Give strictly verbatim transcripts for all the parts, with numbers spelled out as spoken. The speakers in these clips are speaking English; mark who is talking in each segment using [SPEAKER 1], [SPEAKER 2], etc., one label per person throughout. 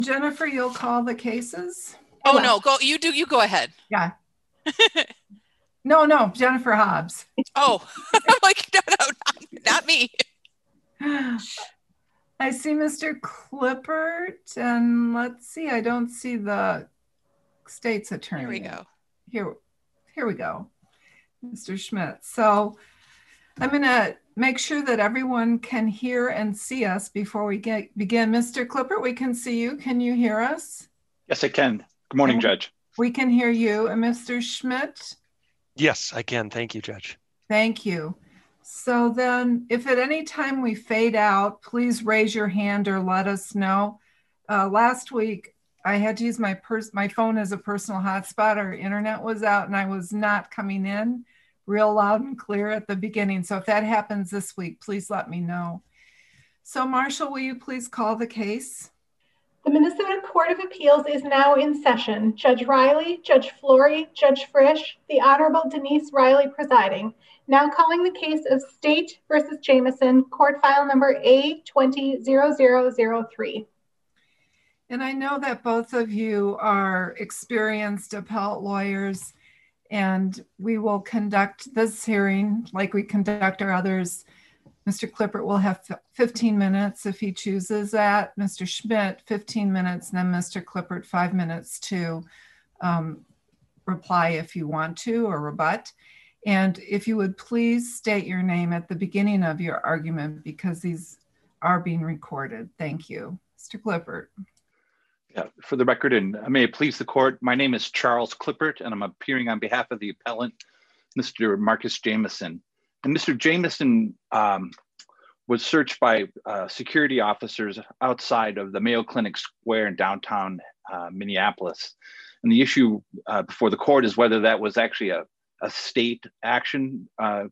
[SPEAKER 1] Jennifer, you'll call the cases?
[SPEAKER 2] Oh, no, go, you do, you go ahead.
[SPEAKER 1] Yeah. No, no, Jennifer Hobbs.
[SPEAKER 2] Oh, I'm like, no, no, not, not me.
[SPEAKER 1] I see Mister Clippert, and let's see, I don't see the state's attorney.
[SPEAKER 2] Here we go.
[SPEAKER 1] Here, here we go, Mister Schmidt. So I'm going to make sure that everyone can hear and see us before we get begin. Mister Clippert, we can see you. Can you hear us?
[SPEAKER 3] Yes, I can. Good morning,
[SPEAKER 1] and
[SPEAKER 3] Judge.
[SPEAKER 1] We can hear you. And Mister Schmidt?
[SPEAKER 4] Yes, I can. Thank you, Judge.
[SPEAKER 1] Thank you. So then if at any time we fade out, please raise your hand or let us know. Uh, last week, I had to use my pers- my phone as a personal hotspot. Our internet was out and I was not coming in real loud and clear at the beginning. So if that happens this week, please let me know. So Marshall, will you please call the case?
[SPEAKER 5] The Minnesota Court of Appeals is now in session. Judge Riley, Judge Flory, Judge Frisch, the Honorable Denise Riley presiding. Now calling the case of State versus Jamison, court file number A twenty zero zero zero three.
[SPEAKER 1] And I know that both of you are experienced appellate lawyers, and we will conduct this hearing like we conduct our others. Mister Clippert will have fifteen minutes if he chooses that. Mister Schmidt, fifteen minutes, and then Mister Clippert, five minutes to um, reply if you want to or rebut. And if you would please state your name at the beginning of your argument because these are being recorded. Thank you. Mister Clippert.
[SPEAKER 3] Yeah, for the record, and may it please the court, my name is Charles Clippert, and I'm appearing on behalf of the appellant, Mister Marcus Jamison. And Mister Jamison um, was searched by uh, security officers outside of the Mayo Clinic Square in downtown uh, Minneapolis. And the issue uh, before the court is whether that was actually a, a state action uh,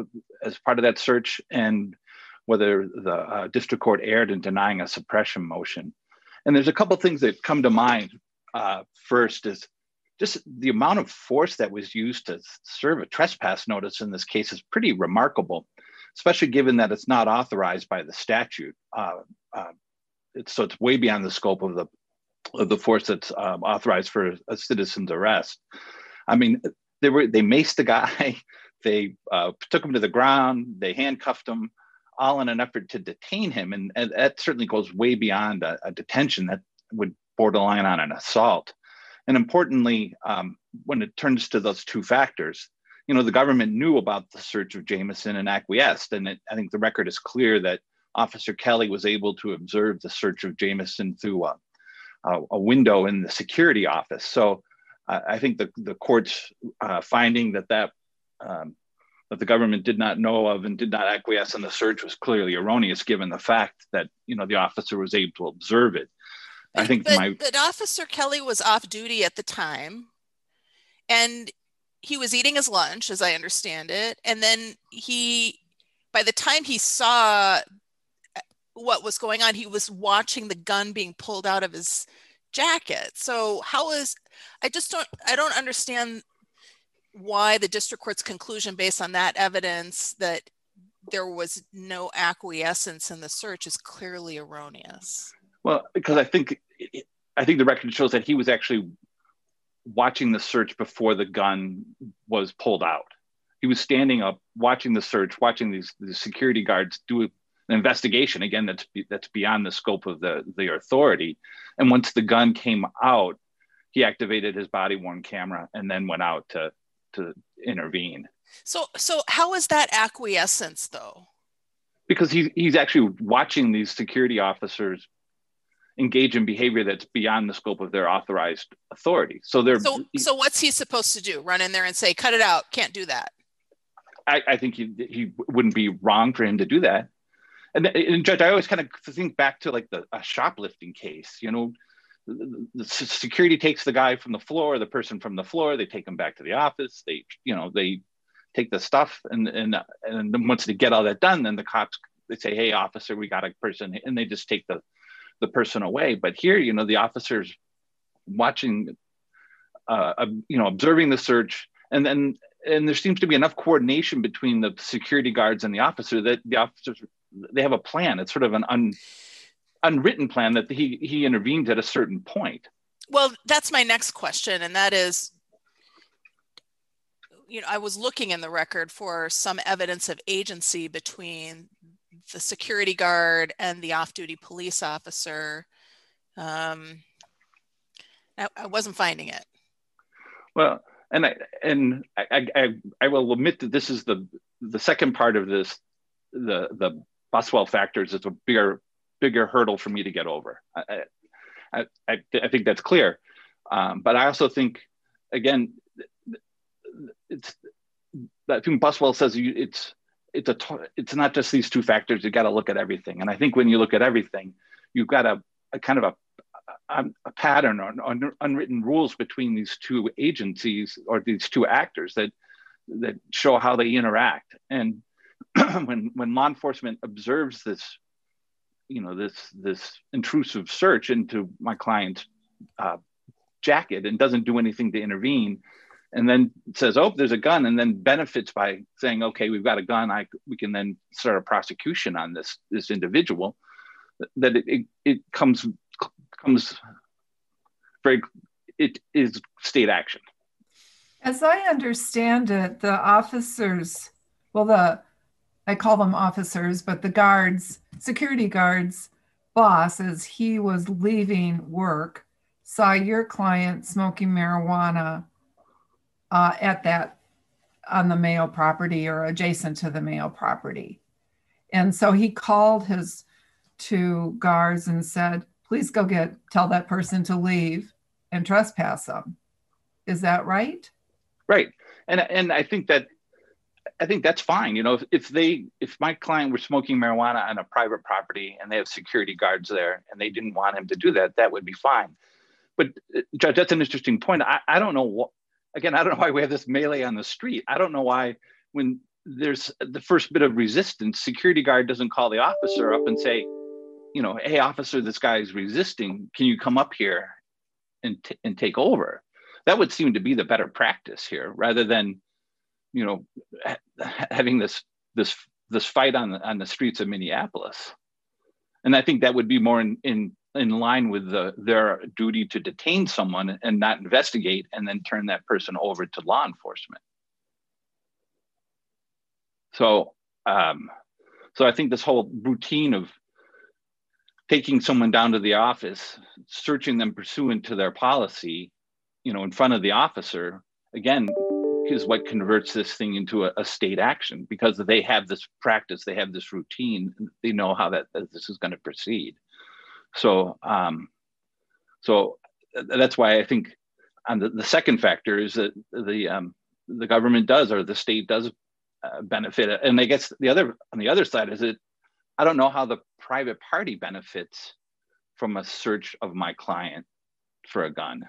[SPEAKER 3] as part of that search, and whether the uh, district court erred in denying a suppression motion. And there's a couple of things that come to mind. Uh, first is just the amount of force that was used to serve a trespass notice in this case is pretty remarkable, especially given that it's not authorized by the statute. Uh, uh, it's, so it's way beyond the scope of the of the force that's um, authorized for a citizen's arrest. I mean, they were they maced the guy, they uh, took him to the ground, they handcuffed him, all in an effort to detain him. And, and that certainly goes way beyond a, a detention that would borderline on an assault. And importantly, um, when it turns to those two factors, you know, the government knew about the search of Jamison and acquiesced. And it, I think the record is clear that Officer Kelly was able to observe the search of Jamison through a, a, a window in the security office. So uh, I think the, the court's uh, finding that that um, that the government did not know of and did not acquiesce in the search was clearly erroneous, given the fact that, you know, the officer was able to observe it. I think
[SPEAKER 2] but,
[SPEAKER 3] my-
[SPEAKER 2] but Officer Kelly was off duty at the time, and he was eating his lunch, as I understand it. And then he, by the time he saw what was going on, he was watching the gun being pulled out of his jacket. So how is, I just don't, I don't understand why the district court's conclusion based on that evidence that there was no acquiescence in the search is clearly erroneous.
[SPEAKER 3] Well, because I think, I think the record shows that he was actually watching the search before the gun was pulled out. He was standing up, watching the search, watching these, these security guards do an investigation. Again, that's that's beyond the scope of the, the authority. And once the gun came out, he activated his body-worn camera and then went out to, to intervene.
[SPEAKER 2] So, so how is that acquiescence, though?
[SPEAKER 3] Because he, he's actually watching these security officers engage in behavior that's beyond the scope of their authorized authority. So they're
[SPEAKER 2] so, so what's he supposed to do? Run in there and say, cut it out, can't do that. I,
[SPEAKER 3] I think he, he wouldn't be wrong for him to do that. And, and Judge, I always kind of think back to like the a shoplifting case, you know, the, the security takes the guy from the floor, the person from the floor, they take him back to the office. They, you know, they take the stuff and, and, and then once they get all that done, then the cops, they say, hey, officer, we got a person, and they just take the, the person away. But here, you know, the officers watching, uh, uh, you know, observing the search, and then, and there seems to be enough coordination between the security guards and the officer that the officers, they have a plan. It's sort of an un, unwritten plan that he he intervened at a certain point.
[SPEAKER 2] Well, that's my next question, and that is, you know, I was looking in the record for some evidence of agency between the security guard and the off-duty police officer. Um, I, I wasn't finding it.
[SPEAKER 3] Well, and I and I, I I will admit that this is the the second part of this, the the Buswell factors is a bigger bigger hurdle for me to get over. I I, I, I think that's clear, um, but I also think, again, it's I think Buswell says you, it's it's a it's not just these two factors. You got to look at everything, and I think when you look at everything, you've got a, a kind of a a, a pattern or, or unwritten rules between these two agencies or these two actors that that show how they interact. And when when law enforcement observes this, you know, this this intrusive search into my client's uh, jacket and doesn't do anything to intervene, and then says, "Oh, there's a gun," and then benefits by saying, "Okay, we've got a gun. I we can then start a prosecution on this this individual." That it it, it comes comes very it is state action.
[SPEAKER 1] As I understand it, the officers, well, the I call them officers, but the guards, security guards, boss, as he was leaving work, saw your client smoking marijuana uh, at that, on the Mayo property or adjacent to the Mayo property. And so he called his two guards and said, please go get, tell that person to leave and trespass them. Is that right?
[SPEAKER 3] Right. And, and I think that, I think that's fine. You know, if, if they, if my client were smoking marijuana on a private property and they have security guards there and they didn't want him to do that, that would be fine. But uh, Judge, that's an interesting point. I, I don't know what, again, I don't know why we have this melee on the street. I don't know why when there's the first bit of resistance, security guard doesn't call the officer up and say, you know, hey, officer, this guy is resisting. Can you come up here and, t- and take over? That would seem to be the better practice here, rather than, you know, ha- having this this this fight on the on the streets of Minneapolis. And I think that would be more in in, in line with the, their duty to detain someone and not investigate and then turn that person over to law enforcement. So, um, so I think this whole routine of taking someone down to the office, searching them pursuant to their policy, you know, in front of the officer, again, is what converts this thing into a, a state action, because they have this practice, they have this routine, they know how that, that this is going to proceed. So, um, so that's why I think on the, the second factor is that the um, the government does, or the state does uh, benefit. And I guess the other on the other side is that I don't know how the private party benefits from a search of my client for a gun.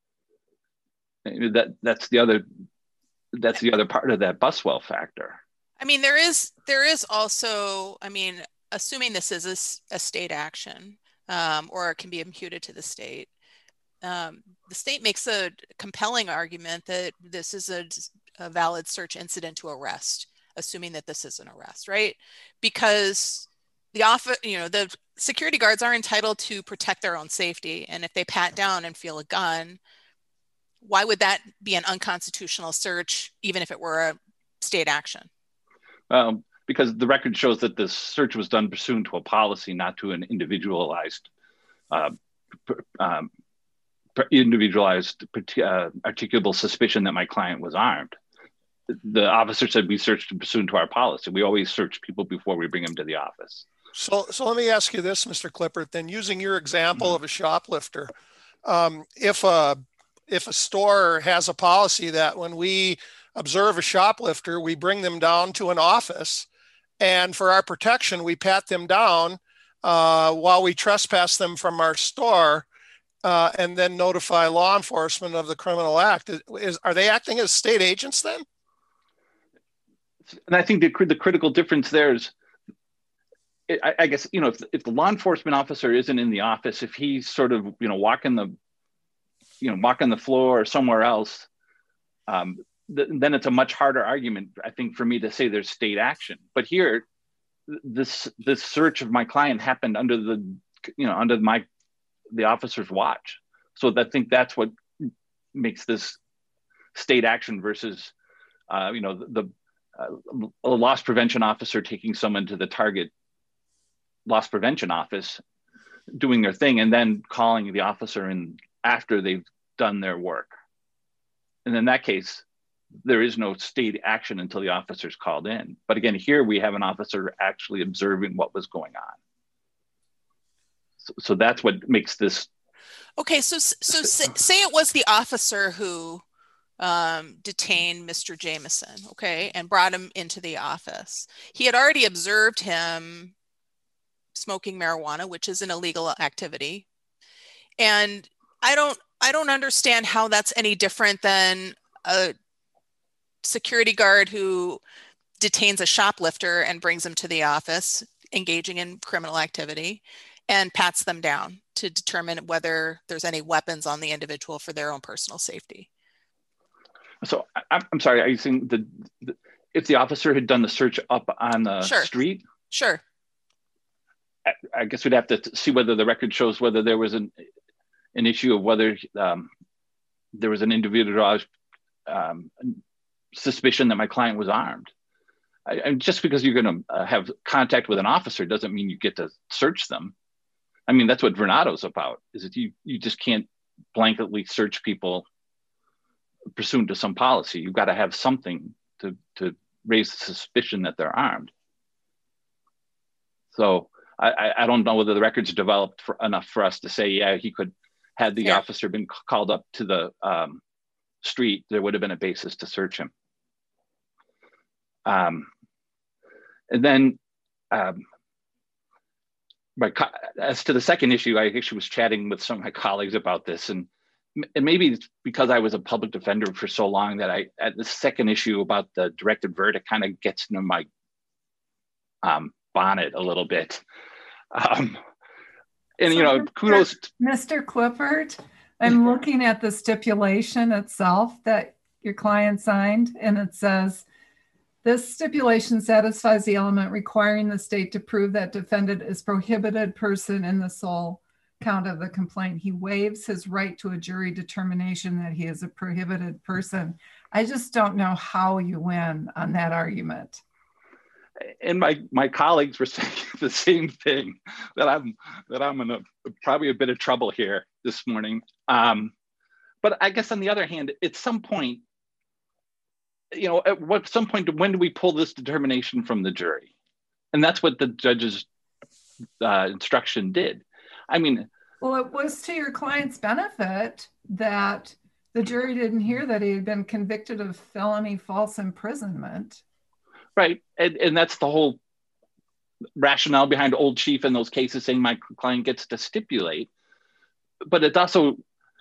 [SPEAKER 3] That that's the other that's the other part of that Buswell factor.
[SPEAKER 2] I mean, there is there is also, I mean, assuming this is a, a state action, um, or it can be imputed to the state, um, the state makes a compelling argument that this is a, a valid search incident to arrest, assuming that this is an arrest, right? Because the off, you know, the security guards are entitled to protect their own safety, and if they pat down and feel a gun, why would that be an unconstitutional search, even if it were a state action?
[SPEAKER 3] Um, because the record shows that this search was done pursuant to a policy, not to an individualized, uh, um, individualized uh, articulable suspicion that my client was armed. The officer said we searched pursuant to our policy. We always search people before we bring them to the office.
[SPEAKER 6] So, so let me ask you this, Mister Klippert. Then, using your example mm-hmm. of a shoplifter, um, if a if a store has a policy that when we observe a shoplifter, we bring them down to an office, and for our protection, we pat them down uh, while we trespass them from our store, uh, and then notify law enforcement of the criminal act. Is, are they acting as state agents then?
[SPEAKER 3] And I think the, the critical difference there is, I, I guess, you know, if, if the law enforcement officer isn't in the office, if he's sort of, you know, walking the, you know, walking the floor or somewhere else, um, th- then it's a much harder argument, I think, for me to say there's state action. But here, this this search of my client happened under the you know, under my, the officer's watch. So I think that's what makes this state action versus, uh, you know, the, the uh, a loss prevention officer taking someone to the target loss prevention office, doing their thing, and then calling the officer in after they've done their work. And in that case, there is no state action until the officer's called in. But again, here we have an officer actually observing what was going on. So, so that's what makes this.
[SPEAKER 2] Okay, so so say, say it was the officer who um, detained Mister Jamison, okay, and brought him into the office. He had already observed him smoking marijuana, which is an illegal activity. And I don't, I don't understand how that's any different than a security guard who detains a shoplifter and brings them to the office, engaging in criminal activity, and pats them down to determine whether there's any weapons on the individual for their own personal safety.
[SPEAKER 3] So I'm sorry, are you saying the, the if the officer had done the search up on the
[SPEAKER 2] Sure.
[SPEAKER 3] street?
[SPEAKER 2] Sure.
[SPEAKER 3] I, I guess we'd have to see whether the record shows whether there was an an issue of whether um, there was an individualized um, suspicion that my client was armed. I, and just because you're going to uh, have contact with an officer doesn't mean you get to search them. I mean, that's what Vernado's about, is that you, you just can't blanketly search people pursuant to some policy. You've got to have something to, to raise the suspicion that they're armed. So I, I don't know whether the record's developed for, enough for us to say, yeah, he could, had the
[SPEAKER 2] Yeah.
[SPEAKER 3] officer been called up to the um, street, there would have been a basis to search him. Um, and then, um, my co- as to the second issue, I actually was chatting with some of my colleagues about this, and, and maybe it's because I was a public defender for so long that I, at the second issue about the directed verdict kind of gets into my um, bonnet a little bit. Um, and, you know, kudos.
[SPEAKER 1] Mister Clifford, I'm looking at the stipulation itself that your client signed, and it says, this stipulation satisfies the element requiring the state to prove that defendant is prohibited person in the sole count of the complaint. He waives his right to a jury determination that he is a prohibited person. I just don't know how you win on that argument.
[SPEAKER 3] And my my colleagues were saying the same thing, that I'm that I'm in a, probably a bit of trouble here this morning. Um, but I guess on the other hand, at some point, you know, at what some point, when do we pull this determination from the jury? And that's what the judge's uh, instruction did. I mean,
[SPEAKER 1] well, it was to your client's benefit that the jury didn't hear that he had been convicted of felony false imprisonment.
[SPEAKER 3] Right. And, and that's the whole rationale behind Old Chief and those cases, saying my client gets to stipulate. But it's also,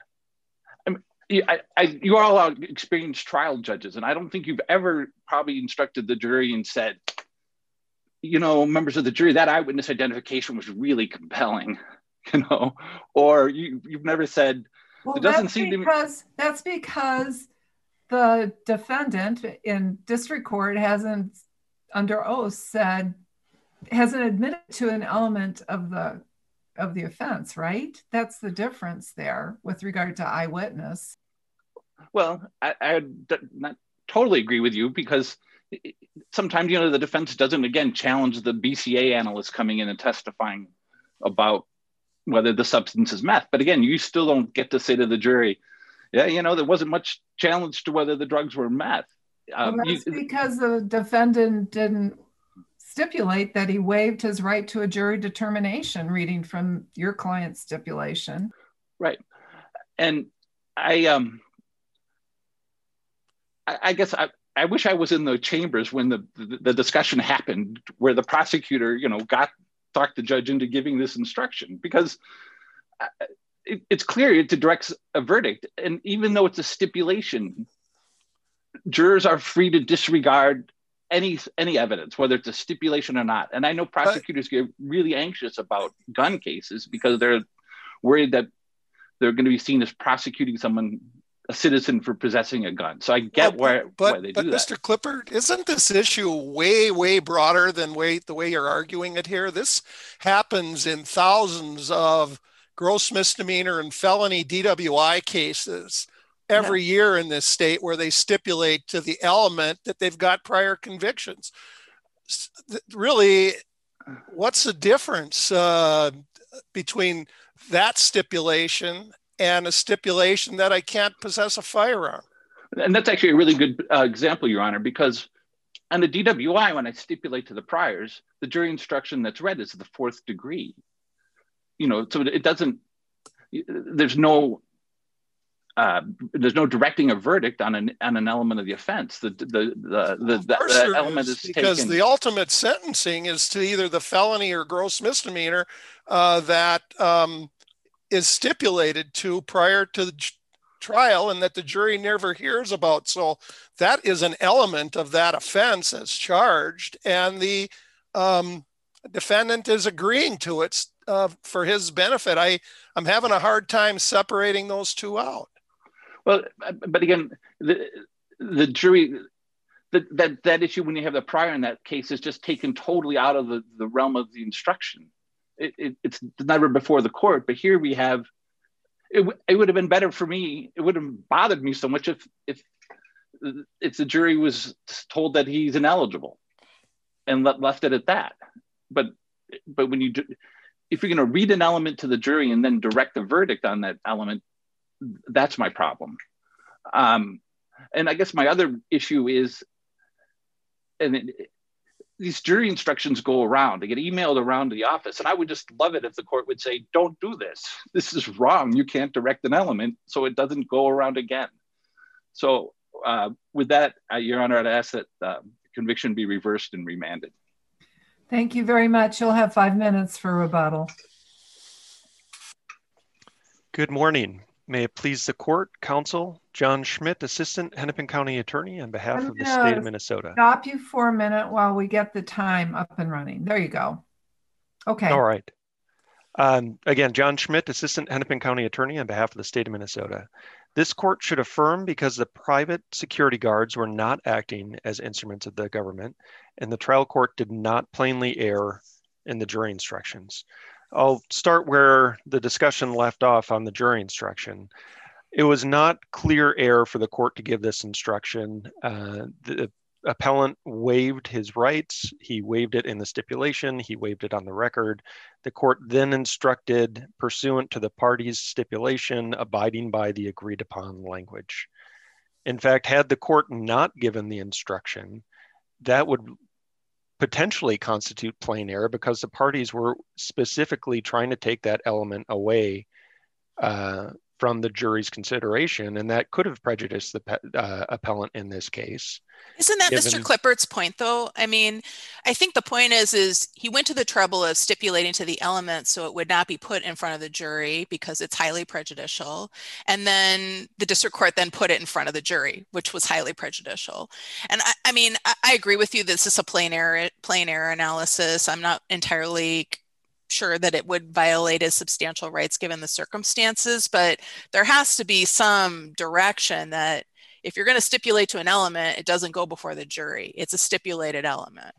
[SPEAKER 3] I mean, I, I, you are all experienced trial judges, and I don't think you've ever probably instructed the jury and said, you know, members of the jury, that eyewitness identification was really compelling, you know, or you, you've never said,
[SPEAKER 1] well,
[SPEAKER 3] it doesn't
[SPEAKER 1] that's
[SPEAKER 3] seem
[SPEAKER 1] because,
[SPEAKER 3] to me.
[SPEAKER 1] That's because the defendant in district court hasn't, under oath, said, hasn't admitted to an element of the of the offense, right? That's the difference there with regard to eyewitness.
[SPEAKER 3] Well, I, I not totally agree with you, because sometimes, you know, the defense doesn't, again, challenge the B C A analyst coming in and testifying about whether the substance is meth. But again, you still don't get to say to the jury, yeah, you know, there wasn't much challenge to whether the drugs were meth. Um,
[SPEAKER 1] well, that's
[SPEAKER 3] you,
[SPEAKER 1] because the defendant didn't stipulate that he waived his right to a jury determination, reading from your client's stipulation.
[SPEAKER 3] Right. And I, um, I, I guess I, I wish I was in the chambers when the, the, the discussion happened, where the prosecutor, you know, got talked the judge into giving this instruction, because it, it's clear it directs a verdict. And even though it's a stipulation, jurors are free to disregard any any evidence, whether it's a stipulation or not. And I know prosecutors get really anxious about gun cases because they're worried that they're going to be seen as prosecuting someone a citizen for possessing a gun. So I get
[SPEAKER 6] well,
[SPEAKER 3] where,
[SPEAKER 6] but,
[SPEAKER 3] why they
[SPEAKER 6] but
[SPEAKER 3] do
[SPEAKER 6] Mister
[SPEAKER 3] that.
[SPEAKER 6] Clippert, isn't this issue way, way broader than way, the way you're arguing it here? This happens in thousands of gross misdemeanor and felony D W I cases every yeah. year in this state where they stipulate to the element that they've got prior convictions. Really, what's the difference uh, between that stipulation and a stipulation that I can't possess a firearm?
[SPEAKER 3] And that's actually a really good uh, example, Your Honor, because on the D W I, when I stipulate to the priors, the jury instruction that's read is the fourth degree. You know, so it doesn't, there's no, uh, there's no directing a verdict on an on an element of the offense. The the the the, the, the element is, is
[SPEAKER 6] because
[SPEAKER 3] taken.
[SPEAKER 6] The ultimate sentencing is to either the felony or gross misdemeanor uh, that um, is stipulated to prior to the trial and that the jury never hears about. So that is an element of that offense as charged, and the um, defendant is agreeing to it uh, for his benefit. I I'm having a hard time separating those two out.
[SPEAKER 3] Well, but again, the the jury, the, that that issue when you have the prior in that case is just taken totally out of the, the realm of the instruction. It, it, it's never before the court, but here we have, it, it would have been better for me, it wouldn't have bothered me so much if, if, if the jury was told that he's ineligible and let, left it at that. But, but when you do, if you're gonna read an element to the jury and then direct the verdict on that element, that's my problem. Um, and I guess my other issue is, and it, these jury instructions go around, they get emailed around to the office. And I would just love it if the court would say, don't do this. This is wrong. You can't direct an element so it doesn't go around again. So uh, with that, uh, Your Honor, I'd ask that uh, conviction be reversed and remanded.
[SPEAKER 1] Thank you very much. You'll have five minutes for rebuttal.
[SPEAKER 4] Good morning. May it please the court, counsel, John Schmidt, Assistant Hennepin County Attorney on behalf of the state of Minnesota.
[SPEAKER 1] Stop you for a minute while we get the time up and running. There you go. Okay.
[SPEAKER 4] All right. Um, again, John Schmidt, Assistant Hennepin County Attorney on behalf of the state of Minnesota. This court should affirm because the private security guards were not acting as instruments of the government, and the trial court did not plainly err in the jury instructions. I'll start where the discussion left off on the jury instruction. It was not clear error for the court to give this instruction. Uh, the appellant waived his rights. He waived it in the stipulation. He waived it on the record. The court then instructed, pursuant to the parties' stipulation, abiding by the agreed upon language. In fact, had the court not given the instruction, that would potentially constitute plain error because the parties were specifically trying to take that element away uh, from the jury's consideration, and that could have prejudiced the uh, appellant in this case.
[SPEAKER 2] Isn't that
[SPEAKER 4] given...
[SPEAKER 2] Mister Clippert's point, though? I mean, I think the point is, is he went to the trouble of stipulating to the element so it would not be put in front of the jury because it's highly prejudicial. And then the district court then put it in front of the jury, which was highly prejudicial. And I, I mean, I, I agree with you. This is a plain error, plain error analysis. I'm not entirely sure that it would violate his substantial rights given the circumstances, but there has to be some direction that if you're going to stipulate to an element, it doesn't go before the jury. It's a stipulated element.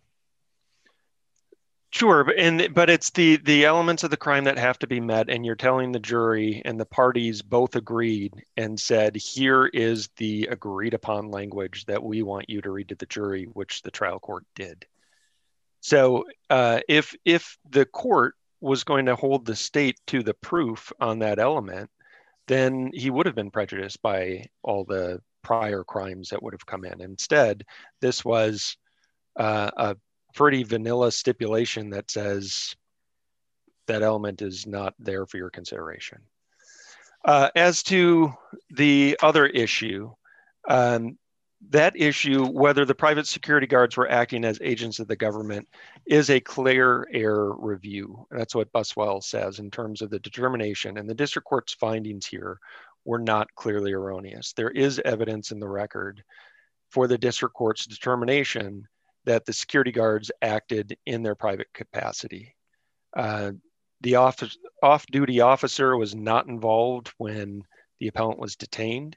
[SPEAKER 4] Sure, but and but it's the the elements of the crime that have to be met, and you're telling the jury and the parties both agreed and said, here is the agreed upon language that we want you to read to the jury, which the trial court did. So uh, if if the court was going to hold the state to the proof on that element, then he would have been prejudiced by all the prior crimes that would have come in. Instead, this was uh, a pretty vanilla stipulation that says that element is not there for your consideration. Uh, as to the other issue, um, that issue, whether the private security guards were acting as agents of the government, is a clear error review. That's what Buswell says in terms of the determination, and the district court's findings here were not clearly erroneous. There is evidence in the record for the district court's determination that the security guards acted in their private capacity. Uh, the off- off-duty officer was not involved when the appellant was detained.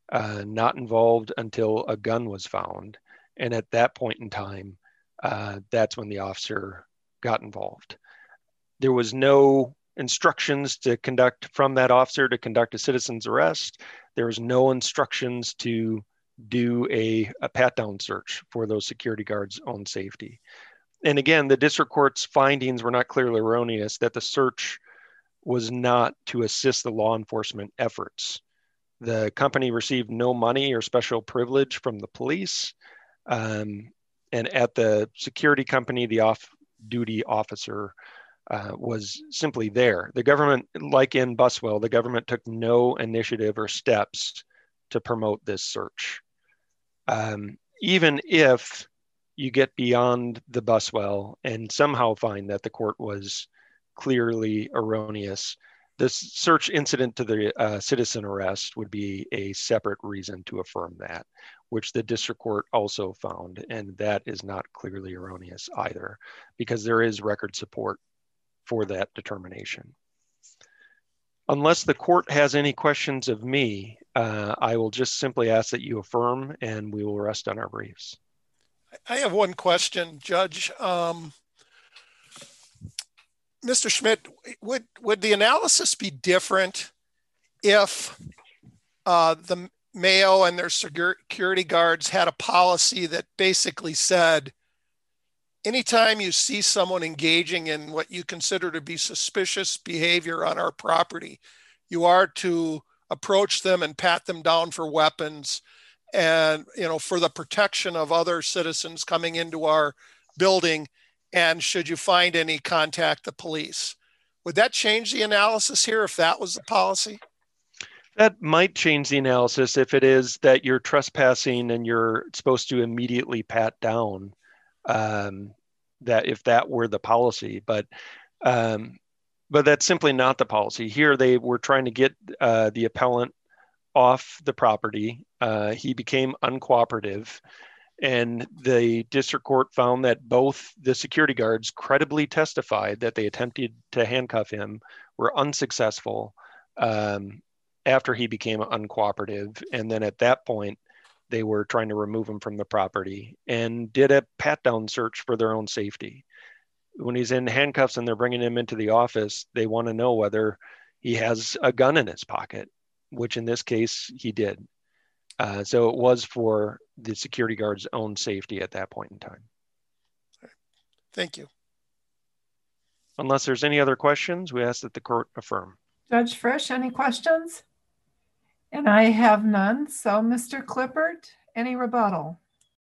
[SPEAKER 4] uh, not involved until a gun was found. And at that point in time, uh, that's when the officer got involved. There was no instructions to conduct from that officer to conduct a citizen's arrest. There was no instructions to do a, a pat-down search for those security guards' own safety. And again, the district court's findings were not clearly erroneous, that the search was not to assist the law enforcement efforts. The company received no money or special privilege from the police. Um, and at the security company, the off-duty officer uh, was simply there. The government, like in Buswell, the government took no initiative or steps to promote this search. Um, even if you get beyond the Buswell and somehow find that the court was clearly erroneous, the search incident to the uh, citizen arrest would be a separate reason to affirm that, which the district court also found, and that is not clearly erroneous either, because there is record support for that determination. Unless the court has any questions of me, uh, I will just simply ask that you affirm, and we will rest on our briefs.
[SPEAKER 6] I have one question, Judge. Um, Mister Schmidt, would, would the analysis be different if uh, the Mayo and their security guards had a policy that basically said, anytime you see someone engaging in what you consider to be suspicious behavior on our property, you are to approach them and pat them down for weapons and, you know, for the protection of other citizens coming into our building. And should you find any, contact the police. Would that change the analysis here if that was the policy?
[SPEAKER 4] That might change the analysis if it is that you're trespassing and you're supposed to immediately pat down, um, that if that were the policy, but um, but that's simply not the policy. Here they were trying to get uh, the appellant off the property. Uh, he became uncooperative. And the district court found that both the security guards credibly testified that they attempted to handcuff him, were unsuccessful um, after he became uncooperative. And then at that point, they were trying to remove him from the property and did a pat-down search for their own safety. When he's in handcuffs and they're bringing him into the office, they want to know whether he has a gun in his pocket, which in this case he did. Uh, so it was for the security guard's own safety at that point in time.
[SPEAKER 6] Thank you.
[SPEAKER 4] Unless there's any other questions, we ask that the court affirm.
[SPEAKER 1] Judge Frisch, any questions? And I have none. So Mister Klippert, any rebuttal?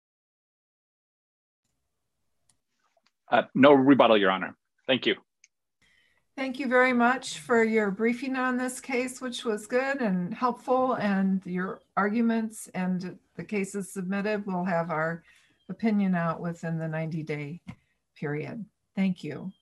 [SPEAKER 3] Uh, no rebuttal, Your Honor. Thank you.
[SPEAKER 1] Thank you very much for your briefing on this case, which was good and helpful, and your arguments and the cases submitted. We'll have our opinion out within the ninety day period. Thank you.